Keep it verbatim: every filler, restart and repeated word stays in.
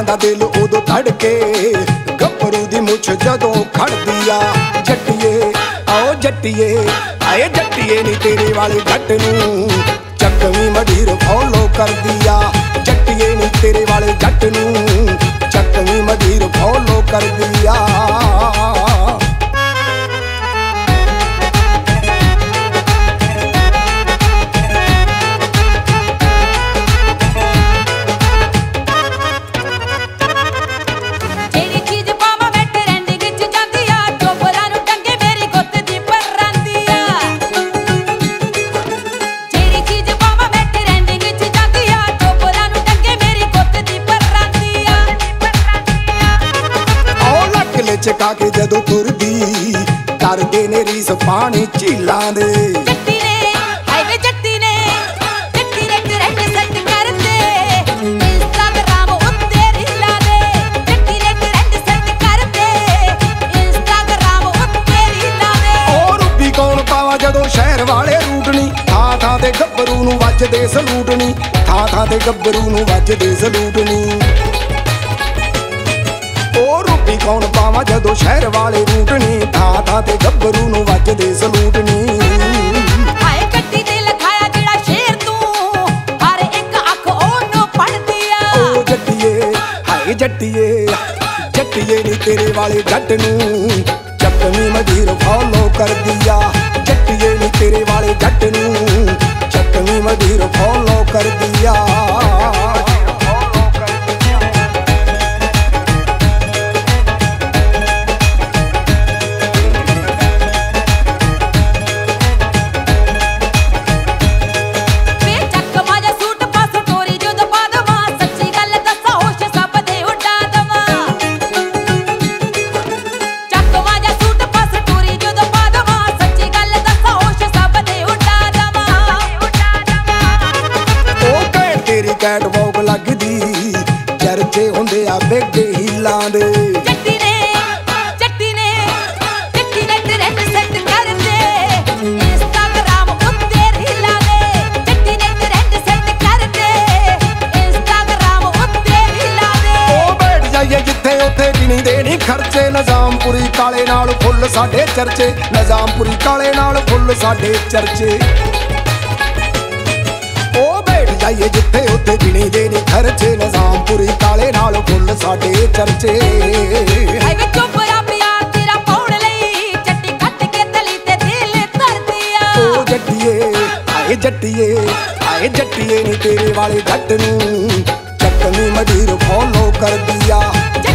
दा दिल उदों धड़के गभरू दी मुछ जदों खड़दी आ। जट्टिए आओ जट्टिए आए जट्टिए नी तेरे वाले जट नूं चकवी मधीर फॉलो कर दिया। जट्टिए नी तेरे वाले जट नूं चकवी मधीर फॉलो कर दिया। चका के जदों तुरदी करदे ने रीस पानी झीलां दे। जट्टी ने हाय वे जट्टी ने जट्टी ने ट्रेंड सेट कर दे इंस्टाग्राम उत्ते रीलां दे। जट्टी ने ट्रेंड सेट कर दे इंस्टाग्राम उत्ते रीलां दे। ओ रुपी कौन पावा जदों शहर वाले रूटनी थां थां ते गब्बरू नूं वजदे सलूटनी। थां थां ते गब्बरू नूं वजदे सलूटनी। रूपी कौन पावा जदों शहर वाले रूटनी थां थां ते गब्बरू नूं वजदे सलूटनी। हाय गड्डी ते लखाया जेड़ा शेर तू हर एक अख ओनू पढ़दी आ। ओ जट्टिए हाय जट्टिए जट्टिए नी तेरे वाले जट नूं चकवी मधीर फॉलो कर दिया। जट्टिए नी तेरे वाले जट नूं चकवी मधीर फॉलो कर दिया। कैट वॉक लगदी चर्चे हुंदे आ बेगे हीलां दे। जट्टी ने जट्टी ने जट्टी ने ट्रेंड सेट कर दे इंस्टाग्राम उत्ते रीलां दे। जट्टी ने ट्रेंड सेट कर दे इंस्टाग्राम उत्ते रीलां दे। ओ बैठ जाइए जिथे उत्थे गिनी दे नी खर्चे निजामपुरी काले नाल फुੱਲ साडे चर्चे। निजामपुरी काले नाल फुੱਲ साडे चर्चे। जाइए जिथे उत्थे गिनी दे नी खर्चे निजामपुरी काले नाल फुੱਲ साडे चर्चे। हाय वे चोपरा प्यार तेरा पाउण लई जट्टी खट के तली ते दिल धरदी आ। ओ जट्टिए आए जट्टिए आए जट्टिए नी तेरे वाले जट नूं चकवी मधीर फॉलो कर दिया।